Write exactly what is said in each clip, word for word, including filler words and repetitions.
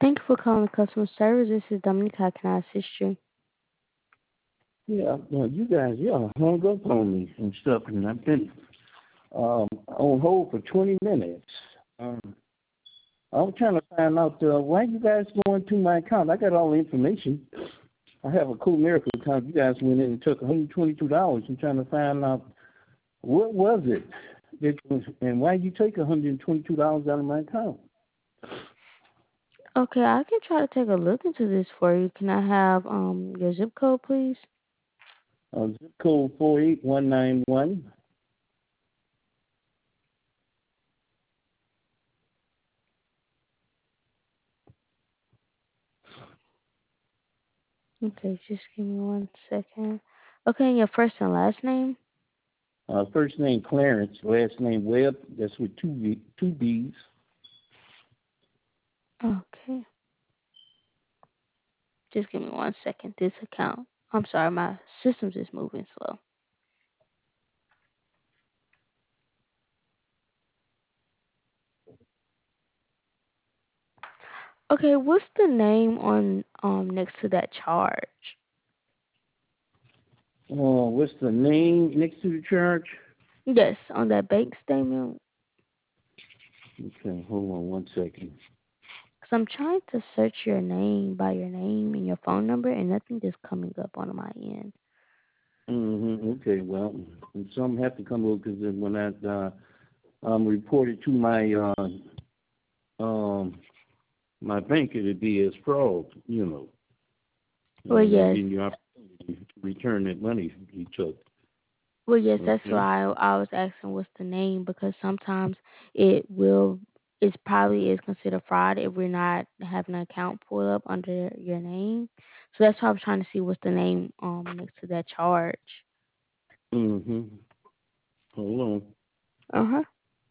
Thank you for calling customer service. This is Dominique. How can I assist you? Yeah, well, you guys, y'all hung up on me and stuff, and I've been um, on hold for twenty minutes. Um, I was trying to find out uh, why you guys going to my account. I got all the information. I have a Cool Miracle account. You guys went in and took one hundred twenty-two dollars. I'm trying to find out what was it, that was, and why did you take one hundred twenty-two dollars out of my account? Okay, I can try to take a look into this for you. Can I have um your zip code, please? Uh, zip code four eight one nine one. Okay, just give me one second. Okay, and your first and last name? Uh, first name Clarence, last name Webb. That's with two B, two B's. Okay, just give me one second. This account. I'm sorry, my system's just moving slow. Okay, what's the name on um next to that charge? Oh, what's the name next to the church? Yes, on that bank statement. Okay, hold on one second. Cause I'm trying to search your name by your name and your phone number, and nothing is coming up on my end. Mm-hmm. Okay, well, some have to come over because when I uh, um, reported to my uh, um, my bank, it'd be as fraud, you know, Well, and not yes. getting the opportunity to return that money he took. Well, yes, that's Okay. why I, I was asking what's the name because sometimes it will, it probably is considered fraud if we're not having an account pulled up under your name. So that's why I was trying to see what's the name um next to that charge. Mm-hmm. Hold on. Uh huh.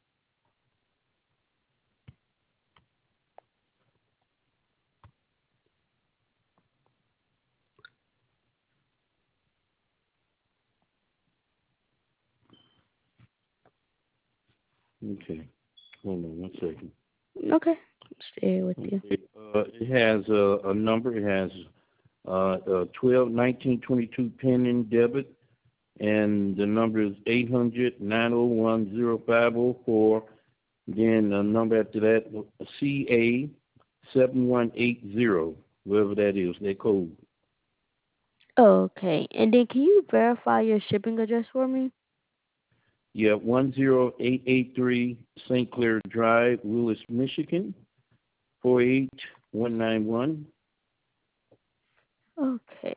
Okay. Hold on one second. Okay. Stay with you. Okay. Uh, it has a, a number. It has uh, uh, twelve nineteen twenty-two pending debit. And the number is eight hundred nine oh one oh five oh four. Then the number after that, C A seven one eight zero, whatever that is, that code. Okay. And then can you verify your shipping address for me? Yeah, one zero eight eight three Saint Clair Drive, Willis, Michigan, four eight one nine one. Okay.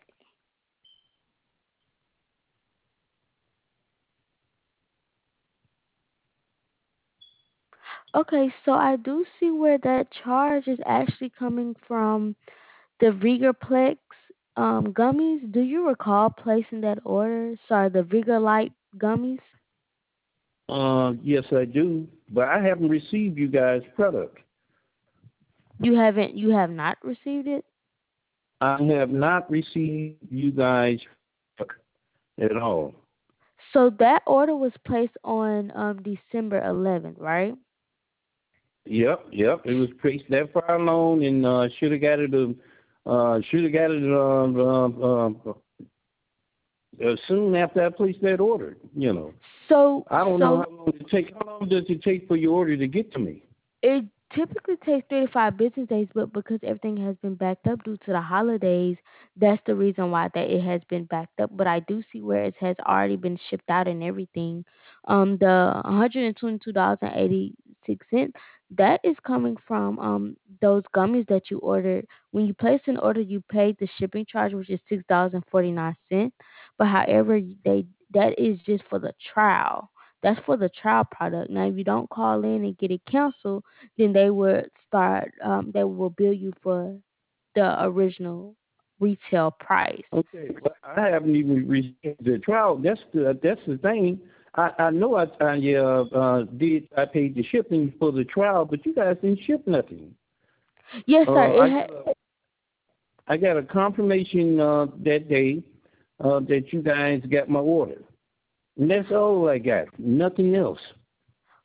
Okay, so I do see where that charge is actually coming from the Vigorplex um, gummies. Do you recall placing that order? Sorry, the Vigor Light gummies. Uh, yes, I do, but I haven't received you guys' product. You haven't. You have not received it. I have not received you guys' at all. So that order was placed on um, December eleventh, right? Yep, yep. It was placed that far along, and uh, should have got it. Uh, should have got it uh, uh, uh, uh, soon after I placed that order. You know, So, I don't know so how long it take. How long does it take for your order to get to me? it typically takes three to five business days, but because everything has been backed up due to the holidays, that's the reason why that it has been backed up. But I do see where it has already been shipped out and everything. Um, the one hundred twenty-two dollars and eighty-six cents that is coming from um those gummies that you ordered. When you placed an order, you paid the shipping charge, which is six dollars and forty-nine cents. But however, they that is just for the trial. That's for the trial product. Now, if you don't call in and get it canceled, then they would start um they will bill you for the original retail price. Okay, well, I haven't even received the trial. That's the that's the thing. I, I know I, I uh, uh, did. I paid the shipping for the trial, but you guys didn't ship nothing. Yes, sir. Uh, It I got ha- a, I got a confirmation uh, that day uh, that you guys got my order. And that's all I got. Nothing else.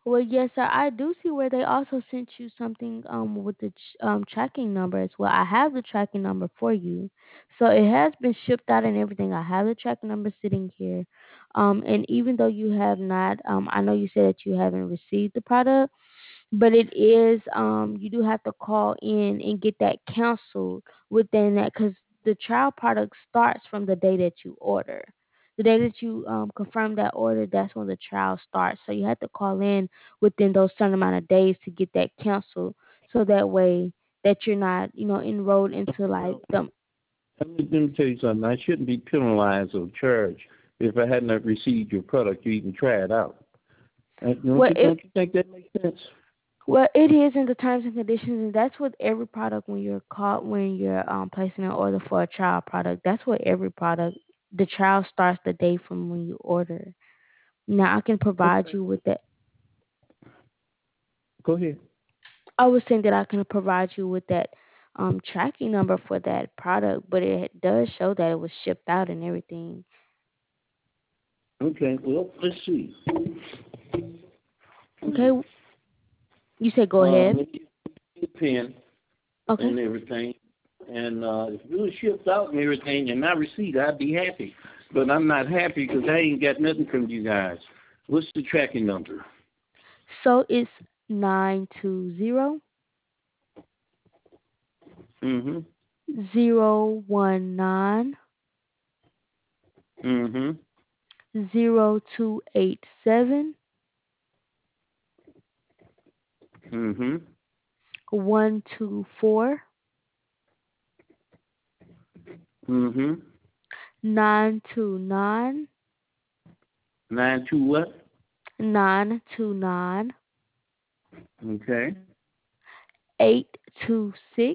Well, yes, sir. I do see where they also sent you something um with the ch- um tracking number as well. I have the tracking number for you, so it has been shipped out and everything. I have the tracking number sitting here, um, and even though you have not, um, I know you said that you haven't received the product, but it is um you do have to call in and get that canceled within that because the trial product starts from the day that you order. The day that you um, confirm that order, that's when the trial starts. So you have to call in within those certain amount of days to get that canceled, so that way that you're not, you know, enrolled into like Well, the. let me, let me tell you something. I shouldn't be penalized or charged if I had not received your product to even try it out. Uh, Don't Well, you it don't you think that makes sense? Well, it is in the terms and conditions, and that's with every product when you're caught when you're um, placing an order for a trial product. That's what every product. The trial starts the day from when you order. Now, I can provide Okay. you with that. Go ahead. I was saying that I can provide you with that um, tracking number for that product, but it does show that it was shipped out and everything. Okay. Well, let's see. Okay, you said go Um, ahead. let me get a pen Okay. and everything. And uh, if it was shipped out and everything and my receipt, I'd be happy. But I'm not happy because I ain't got nothing from you guys. What's the tracking number? So it's nine two zero Mm-hmm. zero one nine Mm-hmm. zero two eight seven Mm-hmm. one two four Mm-hmm. nine two nine Nine two what? nine two nine Okay. eight two six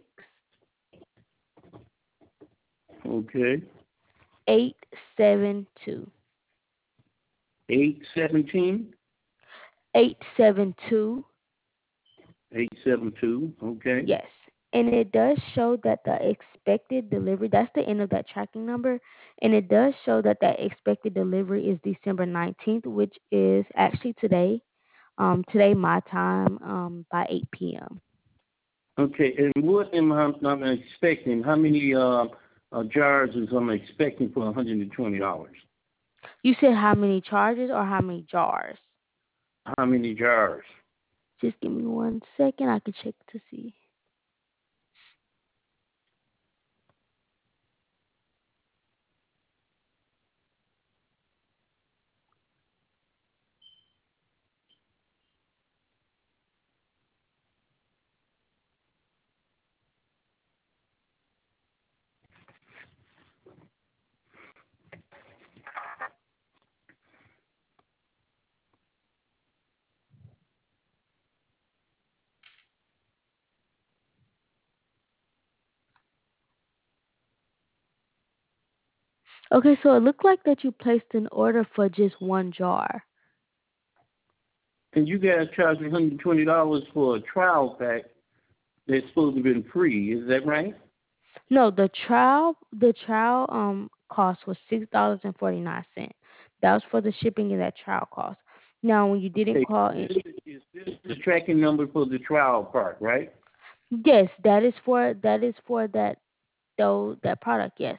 Okay. eight seven two Eight seventeen. eight seven two. Eight seven two. Okay. Yes. And it does show that the expected delivery, that's the end of that tracking number, and it does show that that expected delivery is December nineteenth, which is actually today. Um, today my time, um, by eight p m. Okay. And what am I I'm expecting? How many uh, uh jars is I'm expecting for one hundred and twenty dollars? You said how many charges or how many jars? How many jars? Just give me one second. I can check to see. Okay, so it looked like that you placed an order for just one jar. And you guys charge me one hundred and twenty dollars for a trial pack that's supposed to have been free. Is that right? No, the trial the trial um cost was six dollars and forty nine cents. That was for the shipping and that trial cost. Now, when you didn't Okay. call in, This is this the tracking number for the trial part, right? yes, that is for that is for that though that product. Yes.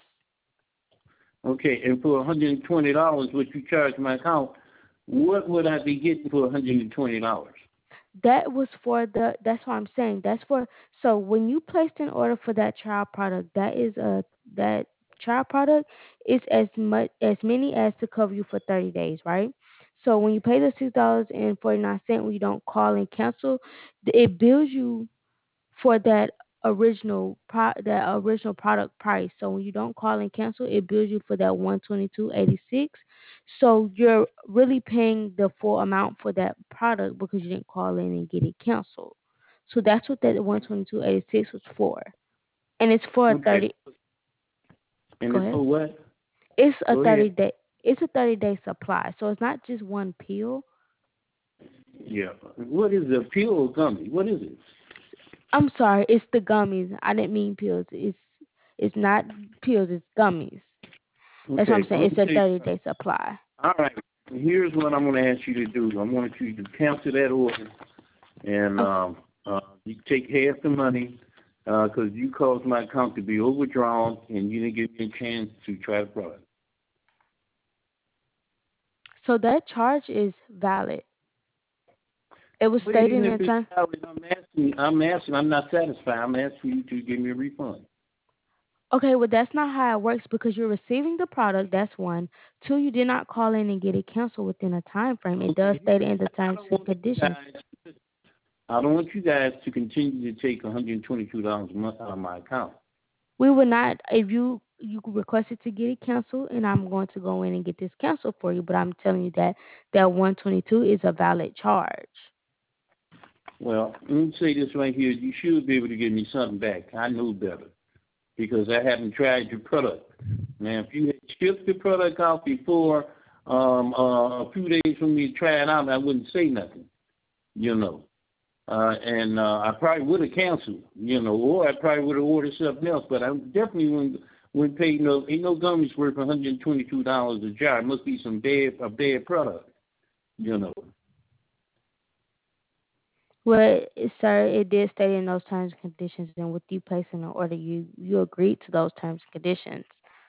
Okay. And for one hundred and twenty dollars, which you charge my account, what would I be getting for one hundred and twenty dollars? That was for the. That's what I'm saying. That's for. So when you placed an order for that trial product, that is a that trial product is as much as many as to cover you for thirty days, right? So when you pay the six dollars and forty nine cent, when you don't call and cancel, it bills you for that original pro that original product price. So when you don't call and cancel, it bills you for that one twenty two eighty six. So you're really paying the full amount for that product because you didn't call in and get it canceled. So that's what that one twenty two eighty six was for, and it's for a Okay. thirty. And Go it's ahead. for what? It's a Go ahead. thirty day. It's a thirty day supply, so it's not just one pill. Yeah. What is a pure gummy? What is it? I'm sorry, it's the gummies. I didn't mean pills. It's it's not pills. It's gummies. That's what I'm Okay. saying. Let It's me a tell you thirty something. day supply. All right. Here's what I'm going to ask you to do. I want you to cancel that order, and Okay. um, uh, you take half the money because you caused my account to be overdrawn, and you didn't give me a chance to try the product. So that charge is valid. It was But stated even in if the it's time. valid, I'm asking, I'm asking, I'm not satisfied. I'm asking you to give me a refund. Okay, well that's not how it works because you're receiving the product. That's one. Two, you did not call in and get it canceled within a time frame. It does Okay, state it in the I terms don't and want you conditions. guys. I don't want you guys to continue to take one hundred twenty-two dollars a month out of my account. We would not if you you requested to get it canceled, and I'm going to go in and get this canceled for you. But I'm telling you that that one twenty two is a valid charge. Well, let me say this right here. You should be able to give me something back. I know better because I haven't tried your product. Now, if you had shipped the product out before um, uh, a few days for me to try it out, I wouldn't say nothing, you know. Uh, and uh, I probably would have canceled, you know, or I probably would have ordered something else. But I definitely wouldn't, wouldn't pay no. Ain't no gummies worth one hundred twenty-two dollars a jar. It must be some bad a bad product, you know. Well, sir, it did state in those terms and conditions, and with you placing an order, you you agreed to those terms and conditions.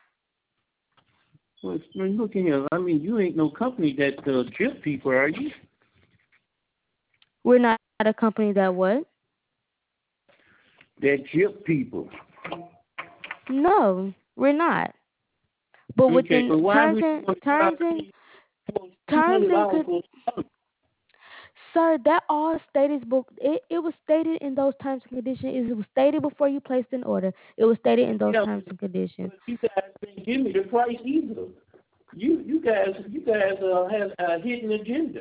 Well, look here. I mean, you ain't no company that uh, jip people, are you? We're not a company that what? That jip people. No, we're not. But Okay, within but why terms would you and want to terms charge and me for two terms hundred and dollars con- for something? sir, that all stated book it, it was stated in those terms and conditions. It was stated before you placed an order. It was stated in those Yeah, terms and conditions. but you guys didn't give me the price either. You you guys you guys uh, have a hidden agenda.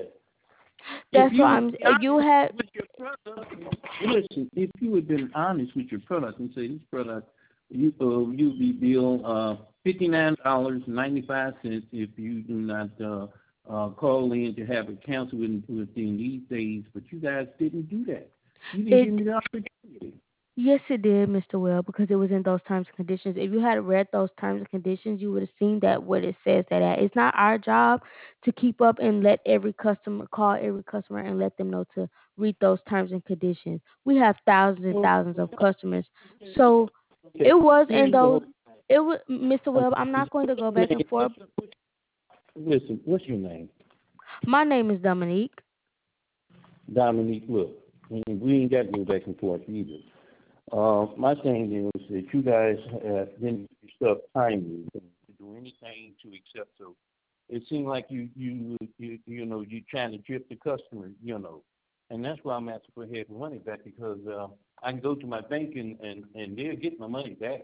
If That's you why would I'm. be You honest had with your product, listen. If you would been honest with your product and say this product, you uh, you'd be billed uh, fifty nine dollars ninety five cents if you do not uh, uh, call in to have it canceled within, within these days. But you guys didn't do that. You didn't give it. me the opportunity. Yes, it did, Mister Well, because it was in those terms and conditions. If you had read those terms and conditions, you would have seen that what it says that at. It's not our job to keep up and let every customer call every customer and let them know to read those terms and conditions. We have thousands and Well, thousands of customers, so okay, it was in here's the those. whole. It was Mister Okay, Webb. I'm not going to what's go your back and name? forth. What's your, what's, listen, what's your name? My name is Dominique. Dominique, look, we ain't got to go back and forth either. Uh, my thing is that you guys uh, didn't do stuff timely to do anything to accept. So it seemed like you, you, you, you know, you trying to drip the customer, you know, and that's why I'm asking for half the money back because uh, I can go to my bank and, and, and they'll get my money back,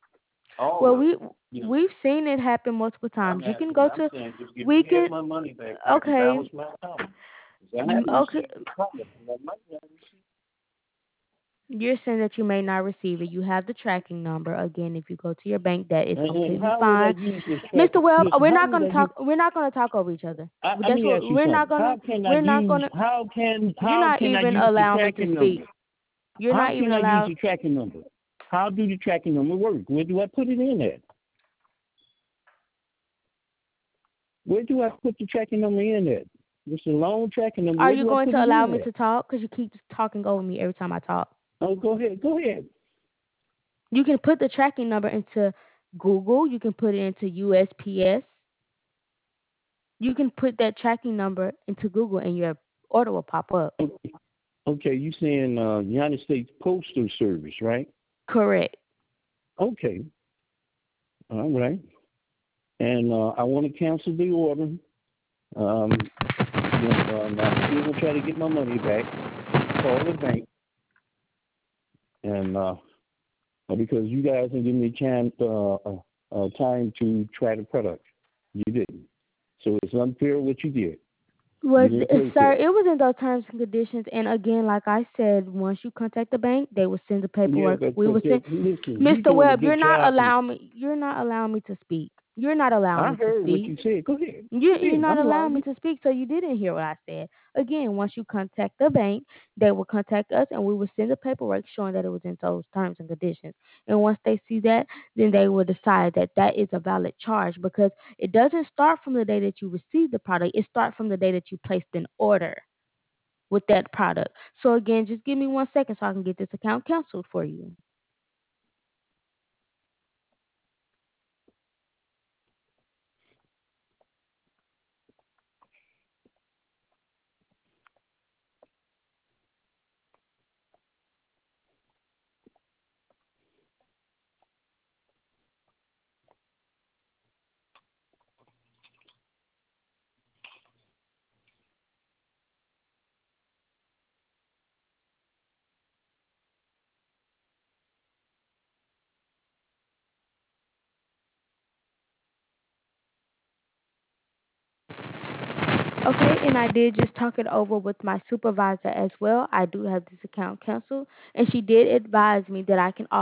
all Well, of we it, you know. we've seen it happen multiple I'm times. You can asking, go I'm to. saying, just give We me half can. my money back so I can Okay. balance my account. 'Cause I mm, haven't Okay. received the product, and that money I received. You're saying that you may not receive it. You have the tracking number. Again, if you go to your bank, that is And, and completely how would I fine. use this Mister tracking? Webb, Listen, we're how not would going I to use? talk. We're not going to talk over each other. I, let That's me what ask you we're not something. gonna. How can I We're not use? gonna. How can You're how not can I even use the allowing me to tracking number? speak. You're How not can even I use allowed. the tracking number? How do the tracking number work? Where do I put it in at? Where do I put the tracking number in at? It's a long tracking number. Are Where you do I going put to it allow in me at? to talk? Because you keep talking over me every time I talk. Oh, go ahead. Go ahead. You can put the tracking number into Google. You can put it into U S P S. You can put that tracking number into Google, and your order will pop up. Okay, you saying uh, United States Postal Service, right? Correct. Okay. All right. And uh, I want to cancel the order. Um, you know, um, I'm still gonna try to get my money back. Call the bank, and uh, because you guys didn't give me a chance, uh, uh, uh, time to try the product, you didn't. So it's unfair what you did. You Was didn't uh, play sir? fair. It was in those terms and conditions. And again, like I said, once you contact the bank, they will send the Yeah, paperwork. but We but will uh, send. listen, you Mister doing a Webb, you're good not job. And allowing me. You're not allowing me to speak. You're not allowing I me to heard what speak. you said. Go ahead. You Go you're ahead. not I'm allowing me listening. to speak, so you didn't hear what I said. Again, once you contact the bank, they will contact us, and we will send the paperwork showing that it was in those terms and conditions. And once they see that, then they will decide that that is a valid charge because it doesn't start from the day that you receive the product. It starts from the day that you placed an order with that product. So again, just give me one second so I can get this account canceled for you. Okay, and I did just talk it over with my supervisor as well. I do have this account canceled, and she did advise me that I can